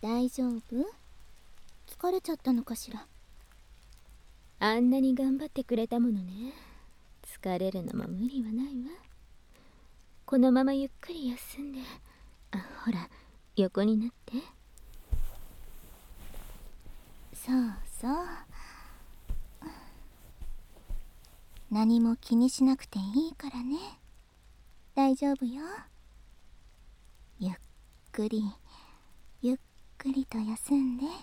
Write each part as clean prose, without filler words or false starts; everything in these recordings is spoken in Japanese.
大丈夫？疲れちゃったのかしら。 あんなに頑張ってくれたものね。疲れるのも無理はないわ。このままゆっくり休んで。ほら、横になって。 そうそう。何も気にしなくていいからね。大丈夫よ。ゆっくりゆっくりと休んで。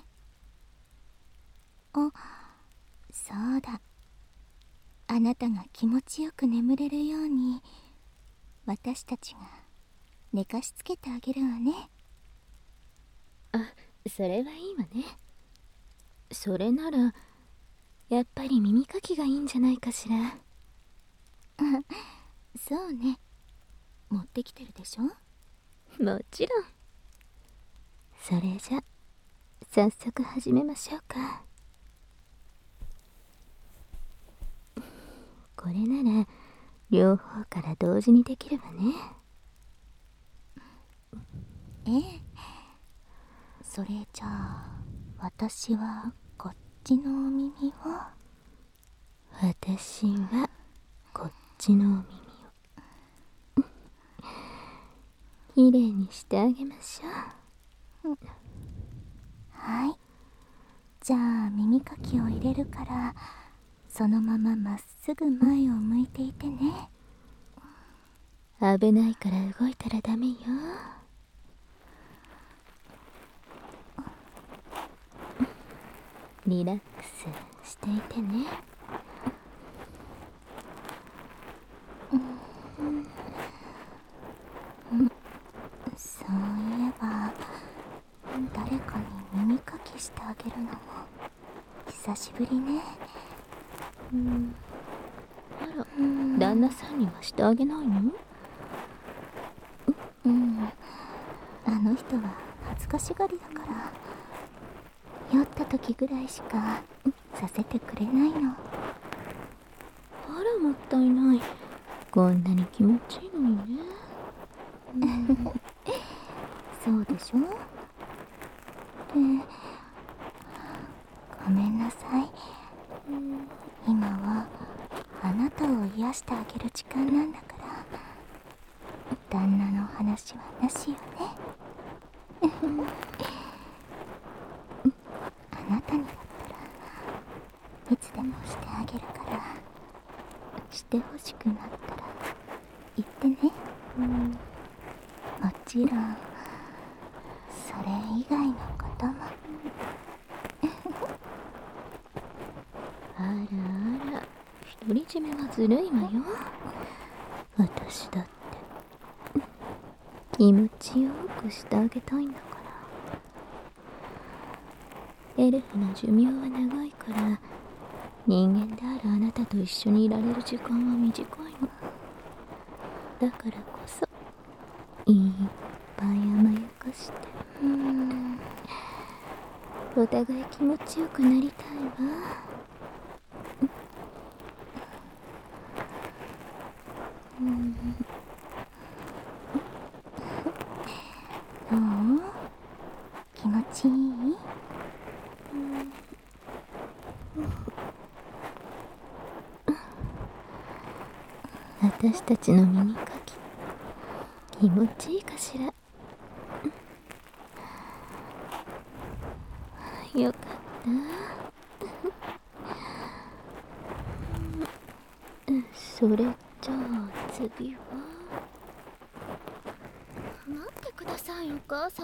そうだ、あなたが気持ちよく眠れるように私たちが寝かしつけてあげるわね。 それはいいわね。それならやっぱり耳かきがいいんじゃないかしら。 そうね。持ってきてるでしょ。 もちろん。それじゃ早速始めましょうか。これなら両方から同時にできるわね。 それじゃあ私はこっちのお耳を、 私はこっちのお耳をきれいにしてあげましょう。 はい。じゃあ耳かきを入れるからそのまままっすぐ前を向いていてね。 危ないから動いたらダメよ。リラックスしていてね。 そういえば誰かに耳かきしてあげるのも久しぶりね。 あら、旦那さんにはしてあげないの？ あの人は恥ずかしがりだから酔った時ぐらいしかさせてくれないの。 あら、もったいない。こんなに気持ちいいのにね。 そうでしょ。で、ごめんなさい。今はあなたを癒してあげる時間なんだから旦那の話はなしよね。あなたにだったらいつでもしてあげるから、してほしくなったら言ってね。もちろんそれ以外のことも。 あらあら、独り占めはずるいわよ。私だって気持ちよくしてあげたいんだから。エルフの寿命は長いから人間であるあなたと一緒にいられる時間は短いの。だからこそいっぱい甘やかして、お互い気持ちよくなりたいわ。 どう？気持ちいい？ 私たちの耳かき気持ちいいかしら。よかった。それじゃあ次は。 待ってくださいお母様。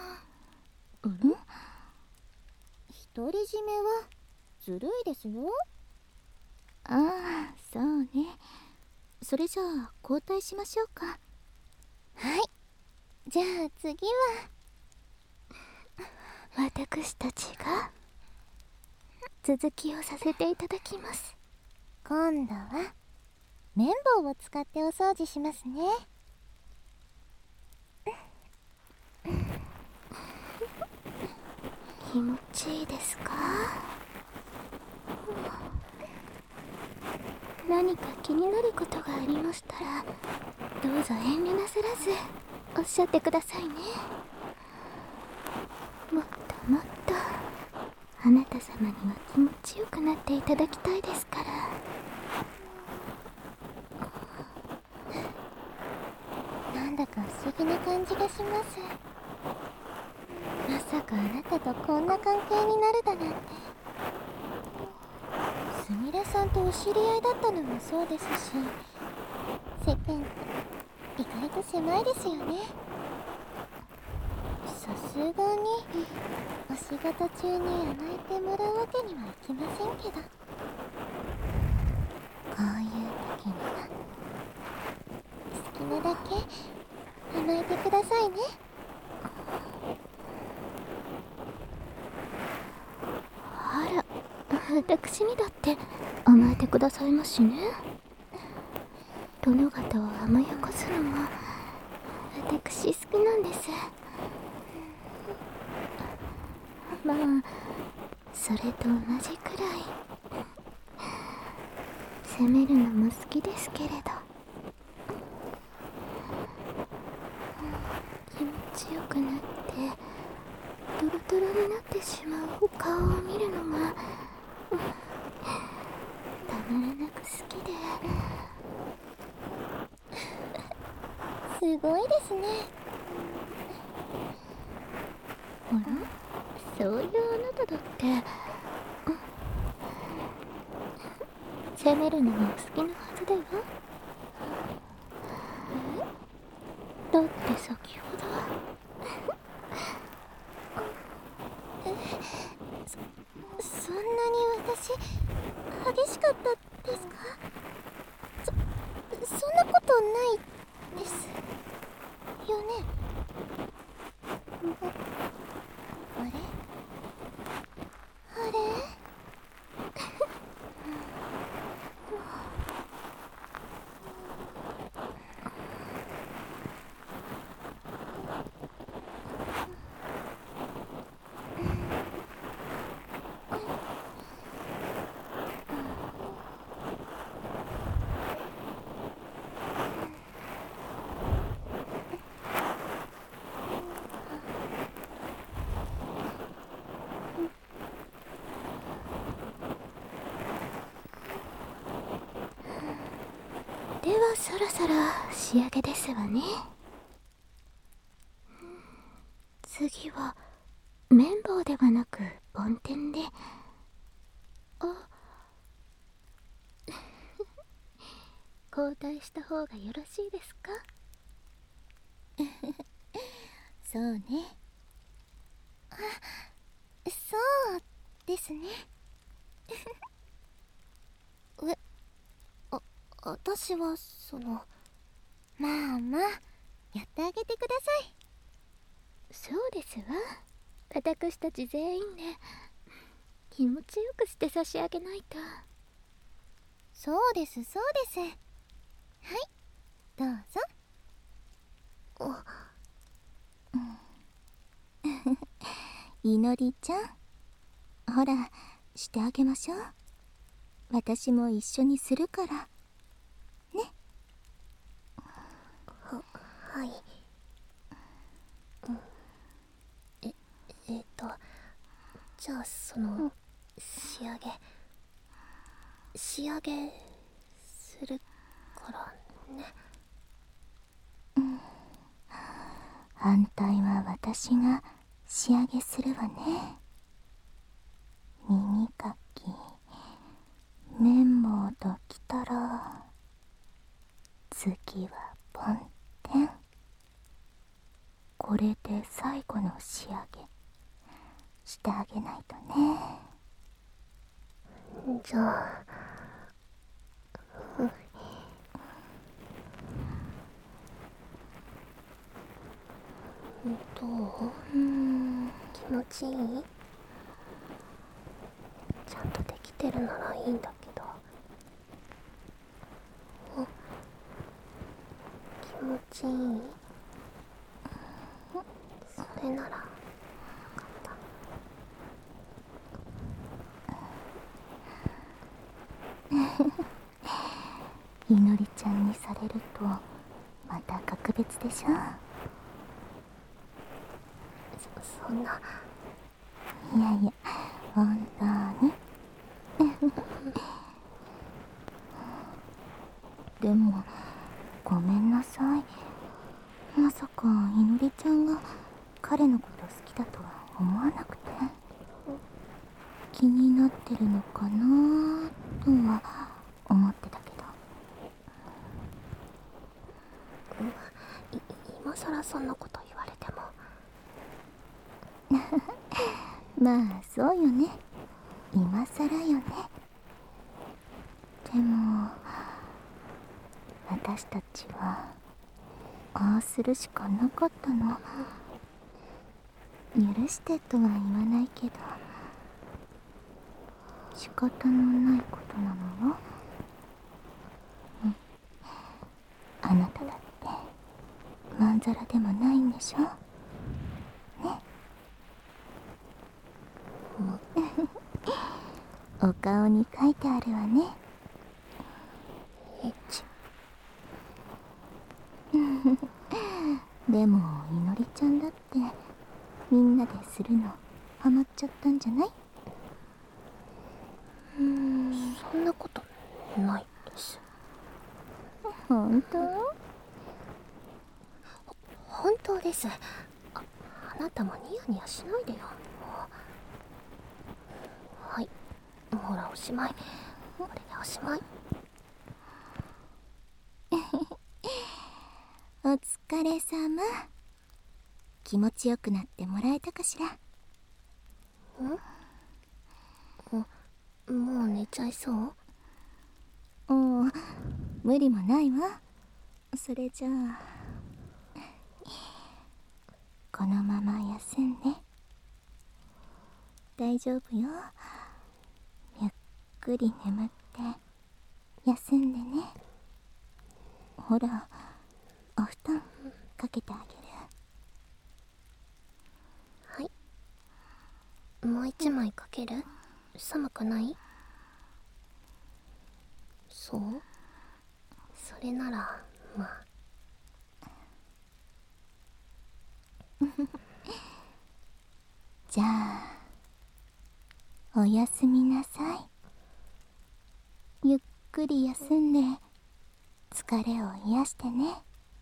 独り占めはずるいですよ。ああ、そうね。それじゃあ交代しましょうか。はい。じゃあ次は私たちが続きをさせていただきます。 今度は綿棒を使ってお掃除しますね。 気持ちいいですか？何か気になることがありましたらどうぞ遠慮なさらずおっしゃってくださいね。もあなた様には気持ちよくなっていただきたいですから。 なんだか不思議な感じがします。まさかあなたとこんな関係になるだなんて。すみれさんとお知り合いだったのもそうですし、世間って意外と狭いですよね。さすがにお仕事中に甘えてもらうわけにはいきませんけど、こういう時には好きなだけ甘えてくださいね。 あら、私にだって甘えてくださいましね。殿方を甘やかすのも私好きなんです。まあそれと同じくらい責めるのも好きですけれど、気持ちよくなってドロドロになってしまう顔を見るのがたまらなく好きで。 すごいですね。 あら、そういうあなただって責めるのがお好きなはずだよ。だって先ほどそんなに私激しかったですか？そんなことないですよね。あれあれではそろそろ仕上げですわね。次は綿棒ではなく梵天で。あ交代した方がよろしいですか？ そうね。あ、そうですね。私はまあまあやってあげてください。 そうですわ。私たち全員で気持ちよくして差し上げないと。 そうですそうです。はい、どうぞ。いのりちゃん、ほらしてあげましょう。私も一緒にするからね。はい。じゃあ仕上げするからね。反対は私が仕上げするわね。耳かき綿棒ときたら、次は梵天。これで最後の仕上げしてあげないとね。じゃあどう？気持ちいい？ちゃんとできてるならいいんだけど。気持ちいい？それならよかった。いのりちゃんにされるとまた格別でしょ。そんな。いやいや、 本当にでもごめんなさい。まさかいのりちゃんが彼のこと好きだとは思わなくて、気になってるのかなとは思ってたけど。 今さらそんなこと言われても。 まあそうよね、今さらよね。でも私たちはああするしかなかったの。許してとは言わないけど、仕方のないことなのよ。あなただってまんざらでもないんでしょね。お顔に書いてあるわね。でもいのりちゃんだってみんなでするのハマっちゃったんじゃない？ そんなことないです。 本当？ 本当です。あなたもニヤニヤしないでよ。はい、ほらおしまい。これでおしまい。 お疲れ様。気持ちよくなってもらえたかしら？ もう寝ちゃいそう？ おう、無理もないわ。それじゃあこのまま休んで。大丈夫よ。ゆっくり眠って休んでね。ほら、お布団かけてあげる。 はい、もう一枚かける？寒くない？そう？それならまあ。 じゃあおやすみなさい。ゆっくり休んで疲れを癒してね。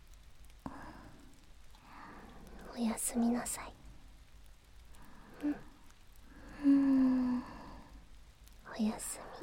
おやすみなさい。おやすみ。